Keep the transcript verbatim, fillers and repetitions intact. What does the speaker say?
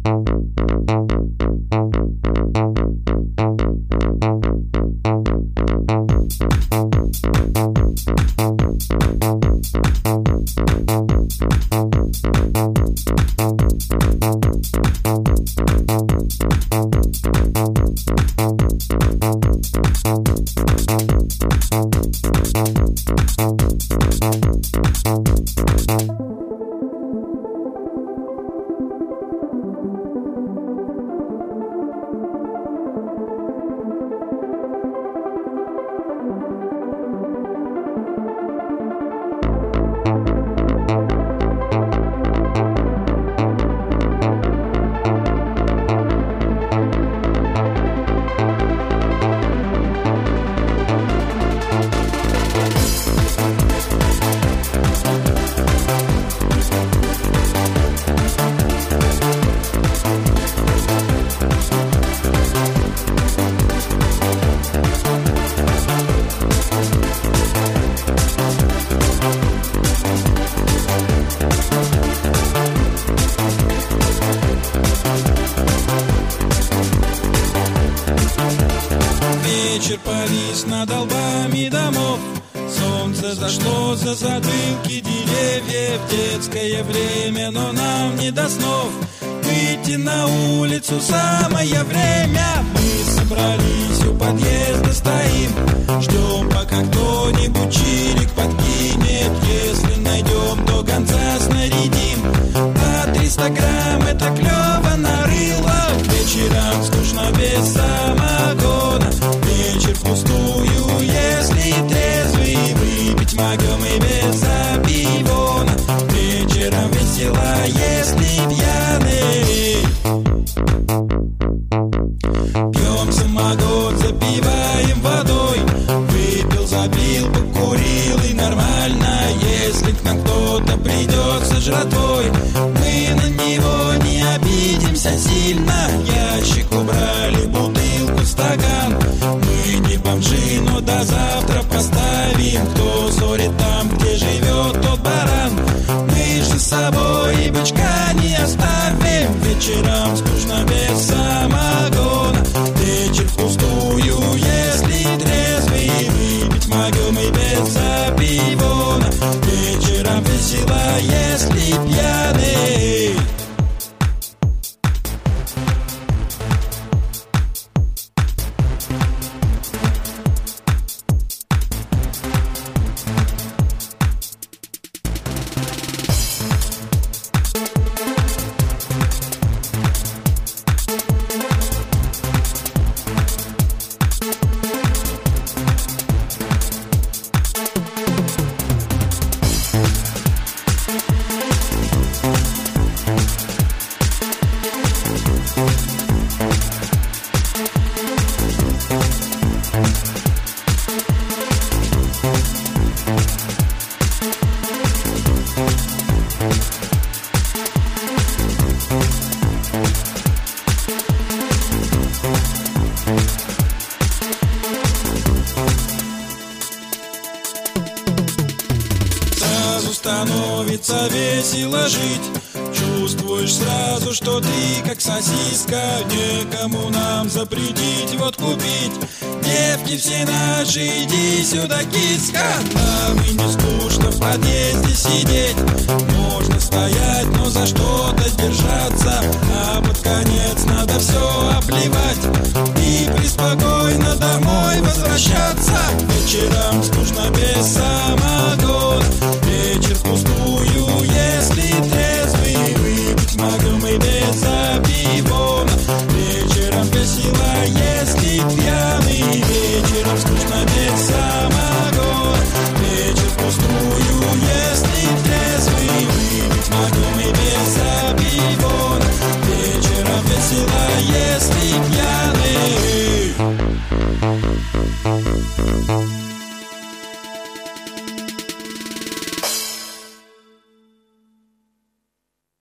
Вечер повис над долбами домов, солнце зашло за затылки деревьев. Детское время, но нам не до снов. Выйти на улицу самое время. Мы собрались у подъезда, стоим, ждем, пока кто-нибудь чирик подкинет. Если найдем, то гонца снарядим. По триста грамм это клево нарыло. Вечерам скучно без самогона. Вечер впустую, если трезвый, выпить могем и без обивона. Вечером весело, если пьяный. Пьем самогон, запиваем водой. Выпил, запил, покурил и нормально. Если к нам кто-то придет со жратвой, мы на него не обидимся сильно. Ящик убрали, бутылку, стакан. Мы не бомжи, но до завтра поставим. Кто ссорит там, где живет тот баран, мы же с собой и бычка не оставим. Вечерам скучно без самогона. Вечер впустую, если трезвый, выпить могем и без обивона. Вечером весело, если пьяный. Становится весело жить. Чувствуешь сразу, что ты как сосиска. Некому нам запретить водку пить. Девки все наши, иди сюда, киска. Нам и не скучно в подъезде сидеть. Можно стоять, но за что-то держаться.